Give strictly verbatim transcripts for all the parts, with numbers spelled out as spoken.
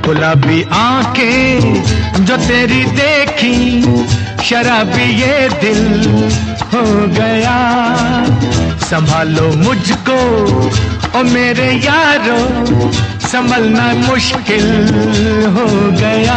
गुलाबी आंखें जो तेरी देखी, शराबी ये दिल हो गया। संभालो मुझको ओ मेरे यारो, संभलना मुश्किल हो गया।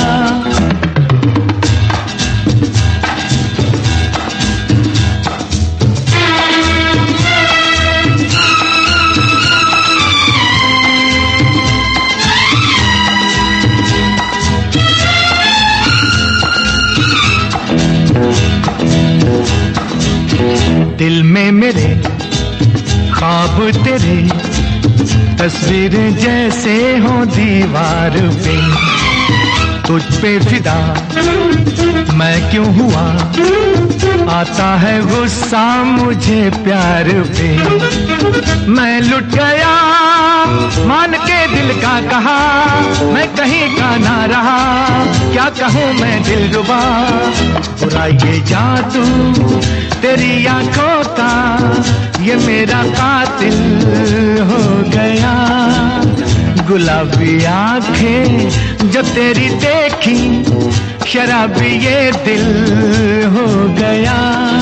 दिल में मेरे ख्वाब तेरे, तस्वीरें जैसे हो दीवार पे। तुझ पे फिदा मैं क्यों हुआ, आता है गुस्सा मुझे प्यार पे। मैं लुट गया मान के दिल का कहा, मैं कहीं का ना रहा, क्या कहूँ मैं दिलरुबा। बुरा ये जादू तेरी आंखों का, ये मेरा कातिल हो गया। गुलाबी आंखें जो तेरी देखी, शराबी ये दिल हो गया।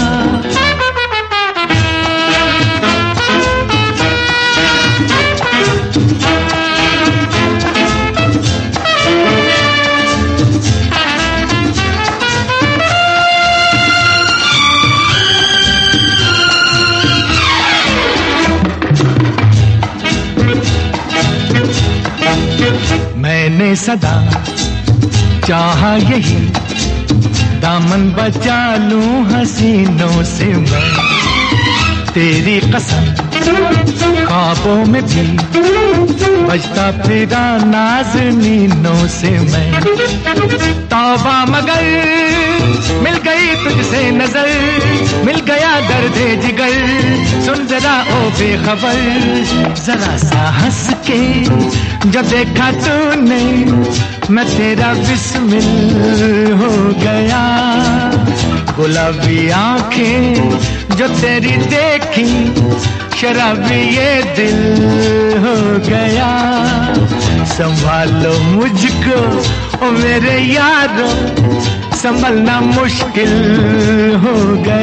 मैंने सदा चाहा यही, दामन बचा लूं हसीनों से मैं। तेरी कसम ख्वाबों में भी बजता फिरा नाज़नीनों से मैं। तौबा मगर मिल गई तुझसे नजर, मिल गया दर्द जिगर। सुन जरा ओ बेखबर, जरा सा हंस के जब देखा तूने, मैं तेरा बिस्मिल हो गया। गुलाबी आंखें जो तेरी देखी, शराबी ये दिल हो गया। संभालो मुझको ओ मेरे यारो, संभलना मुश्किल हो गया।